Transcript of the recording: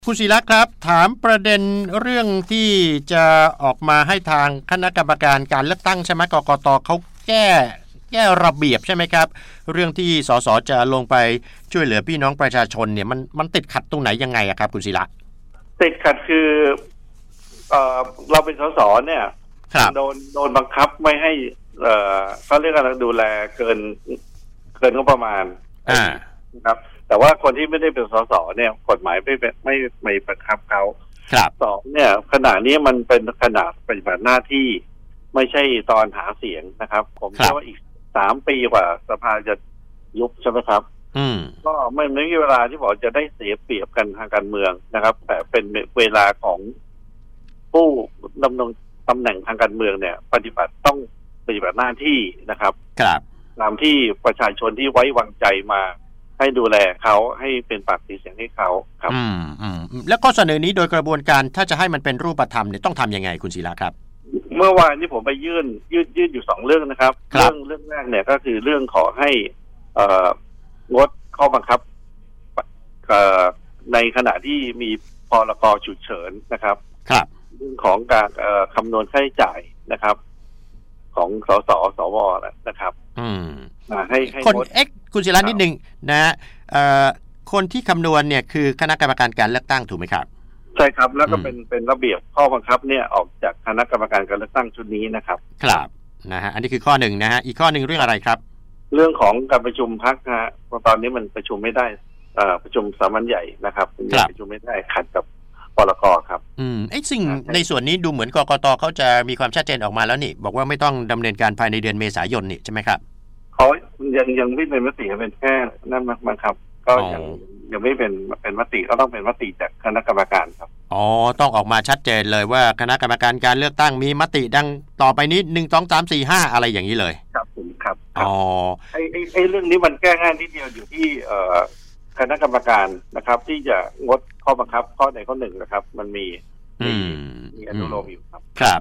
คุณศิระครับถามประเด็นเรื่องที่จะออกมาให้ทางคณะกรรมการการเลือกตั้งใช่ไหมกกตเขาแก้ระเบียบใช่ไหมครับเรื่องที่สสจะลงไปช่วยเหลือพี่น้องประชาชนเนี่ยมันติดขัดตรงไหนยังไงครับคุณศิระติดขัดคือเราเป็นสสเนี่ยโดนบังคับไม่ให้เขาเรียกอะไรดูแลเกินงบประมาณนะครับแต่ว่าคนที่ไม่ได้เป็นสสเนี่ยกฎหมายไม่บังคับเขาสองเนี่ยขณะนี้มันเป็นขนาดปฏิบัติหน้าที่ไม่ใช่ตอนหาเสียงนะครับผมเชื่อว่าอีก3 ปีกว่าสภาจะยุบใช่ไหมครับก็ไม่มีเวลาที่บอกจะได้เสียเปรียบกันทางการเมืองนะครับแต่เป็นเวลาของผู้ดำรงตำแหน่งทางการเมืองเนี่ยต้องปฏิบัติหน้าที่นะครับตามที่ประชาชนที่ไว้วางใจมาให้ดูแลเขาให้เป็นปากเป็นเสียงให้เขาครับแล้วก็เสนอนี้โดยกระบวนการถ้าจะให้มันเป็นรูปธรรมเนี่ยต้องทำยังไงคุณศิระครับเมื่อวานนี้ผมไปยื่นอยู่2 เรื่องนะครับเรื่องแรกเนี่ยก็คือเรื่องขอให้งดข้อบังคับในขณะที่มีพรก.ฉุกเฉินนะครับเรื่องของการคำนวณค่าใช้จ่ายนะครับของสวนะครับให้คนคุณศิระนิดนึงนะคนที่คำนวณเนี่ยคือคณะกรรมการการเลือกตั้งถูกไหมครับใช่ครับแล้วก็เป็นระเบียบข้อบังคับเนี่ยออกจากคณะกรรมการการเลือกตั้งชุดนี้นะครับครับนะฮะอันนี้คือข้อหนึ่งนะฮะอีกข้อหนึ่งเรื่องอะไรครับเรื่องของการประชุมพรรคนะฮะตอนนี้มันประชุมไม่ได้ประชุมสามัญใหญ่นะครับประชุมไม่ได้ขัดกับพรก.ครับไอ้สิ่งในส่วนนี้ดูเหมือนกกตเขาจะมีความชัดเจนออกมาแล้วนี่บอกว่าไม่ต้องดำเนินการภายในเดือนเมษายนนี่ใช่ไหมครับเขายังไม่เป็นมติเป็นแค่นั่นมั้งครับก็ยังไม่เป็นมติก็ต้องเป็นมติจากคณะกรรมการครับต้องออกมาชัดเจนเลยว่าคณะกรรมการการเลือกตั้งมีมติดังต่อไปนี้1 2 3 4 5อะไรอย่างนี้เลยครับผมครับไอ้เรื่องนี้มันแก้ง่ายนิดเดียวอยู่ที่คณะกรรมการนะครับที่จะงดข้อบังคับข้อใดข้อหนึ่งนะครับมันมีอนุโลมอยู่ครับ